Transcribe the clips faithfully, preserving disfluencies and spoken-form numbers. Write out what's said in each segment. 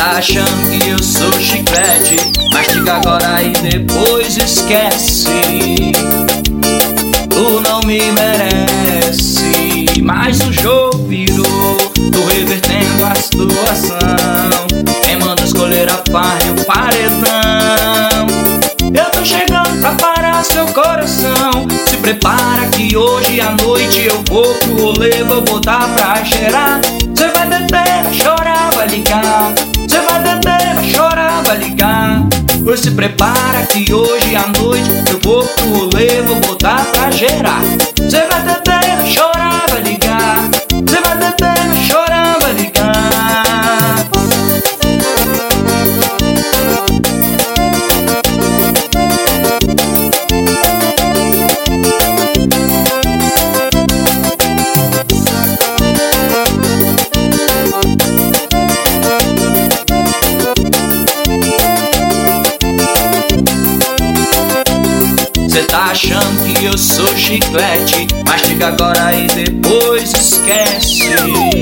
tá achando que eu sou chiclete? Mastiga agora e depois esquece. Tu não me merece, mas o jogo virou. Tô revertendo a situação. Quem manda escolher a farra é o paredão. Eu tô chegando pra parar seu coração. Se prepara que hoje à noite eu vou pro rolê, vou botar pra cheirar. Cê vai beber, vai chorar, vai ligar. Cê vai beber, vai chorar, vai ligar. Pois se prepara que hoje à noite eu vou pro rolê, vou botar pra gerar. Cê vai beber, vai chorar, vai ligar. Cê vai beber, vai chorar, vai ligar. Cê tá achando que eu sou chiclete? Mastiga agora e depois esquece.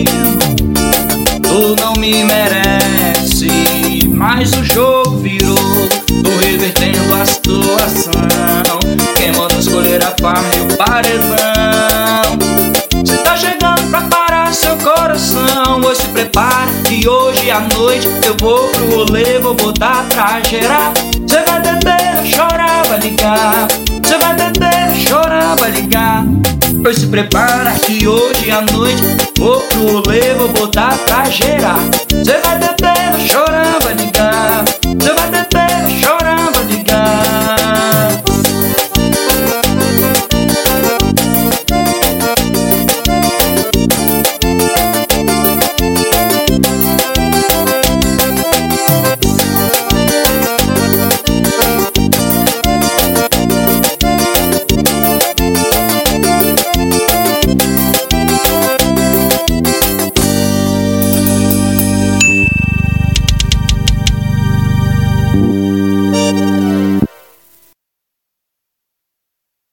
Tu não me merece, mas o jogo virou. Tô revertendo a situação. Quem manda escolher a farra é o paredão. Cê tá chegando pra parar seu coração. Hoje se prepara que hoje à noite eu vou pro rolê, vou botar pra gerar. Cê vai beber, vai chorar, vai ligar. Cê vai beber, vai chorar, vai ligar. Pois se prepara que hoje à noite vou pro rolê, vou botar pra gerar. Cê vai beber,